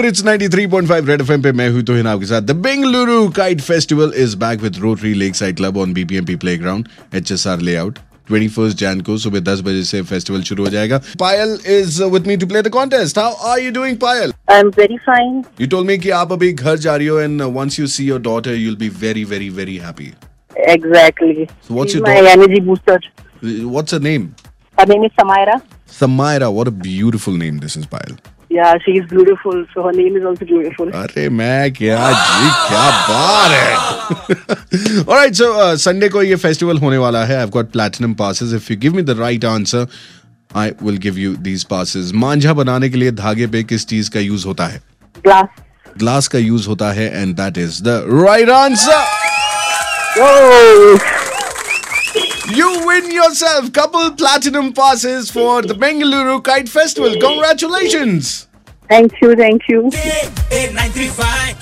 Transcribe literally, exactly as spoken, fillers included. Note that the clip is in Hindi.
Super it's ninety three point five red FM पे मैं हूं तो हिना आपके साथ। The Bengaluru kite festival is back with rotary lake side club on BPMP playground HSR layout. twenty-first Jan को सुबह दस बजे से फेस्टिवल शुरू हो जाएगा। Payal is with me to play the contest. How are you doing Payal? I am very fine. You told me कि आप अभी घर जा रही हो and once you see your daughter you will be very very very happy. Exactly. So what's She's your my daughter? energy booster. What's her name? Her name is Samaira. Samaira. What a beautiful name this is, Payal. Yeah, she is beautiful. So her name is also beautiful. अरे मैं क्या जी क्या बात है। Alright, so uh, Sunday को ये फेस्टिवल होने वाला है। I've got platinum passes. If you give me the right answer, I will give you these passes. मांझा बनाने के लिए धागे पे किस चीज का यूज होता है? Glass. ग्लास का यूज होता है and that is the right answer. Oh. You win yourself couple platinum passes for the Bengaluru Kite Festival. Congratulations. Thank you, thank you. eight nine three five